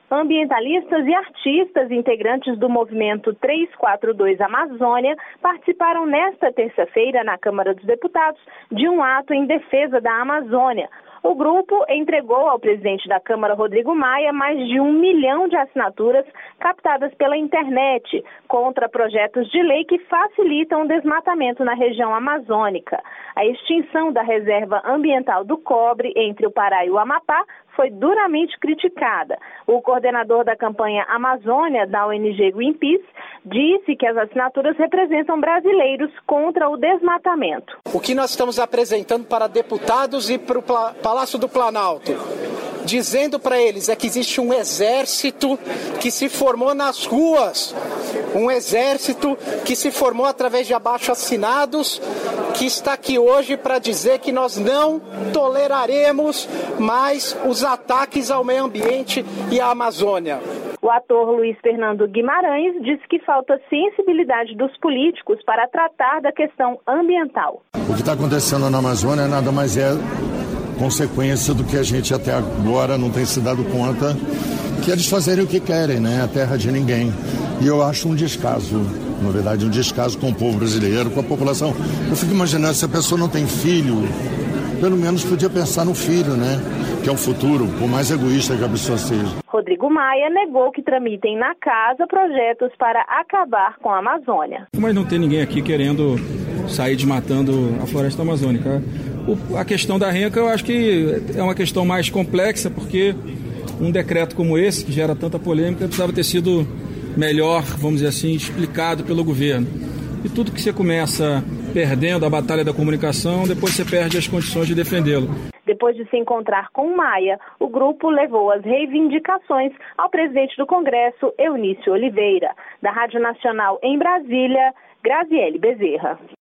Ambientalistas e artistas integrantes do movimento 342 Amazônia participaram nesta terça-feira na Câmara dos Deputados de um ato em defesa da Amazônia. O grupo entregou ao presidente da Câmara, Rodrigo Maia, mais de 1 milhão de assinaturas captadas pela internet contra projetos de lei que facilitam o desmatamento na região amazônica. A extinção da reserva ambiental do cobre entre o Pará e o Amapá foi duramente criticada. O coordenador da campanha Amazônia da ONG Greenpeace disse que as assinaturas representam brasileiros contra o desmatamento. O que nós estamos apresentando para deputados e para o Palácio do Planalto, dizendo para eles que existe um exército que se formou nas ruas, um exército que se formou através de abaixo-assinados, que está aqui hoje para dizer que nós não toleraremos mais os ataques ao meio ambiente e à Amazônia. O ator Luiz Fernando Guimarães disse que falta sensibilidade dos políticos para tratar da questão ambiental. O que está acontecendo na Amazônia nada mais é consequência do que a gente até agora não tem se dado conta, que eles fazerem o que querem, né? A terra de ninguém. E eu acho um descaso, na verdade, um descaso com o povo brasileiro, com a população. Eu fico imaginando, se a pessoa não tem filho, pelo menos podia pensar no filho, né? Que é o futuro, por mais egoísta que a pessoa seja. Rodrigo Maia negou que tramitem na casa projetos para acabar com a Amazônia. Mas não tem ninguém aqui querendo sair desmatando a floresta amazônica. A questão da renca eu acho que é uma questão mais complexa, porque um decreto como esse, que gera tanta polêmica, precisava ter sido melhor, vamos dizer assim, explicado pelo governo. E tudo que você começa perdendo a batalha da comunicação, depois você perde as condições de defendê-lo. Depois de se encontrar com Maia, o grupo levou as reivindicações ao presidente do Congresso, Eunício Oliveira. Da Rádio Nacional em Brasília, Graziele Bezerra.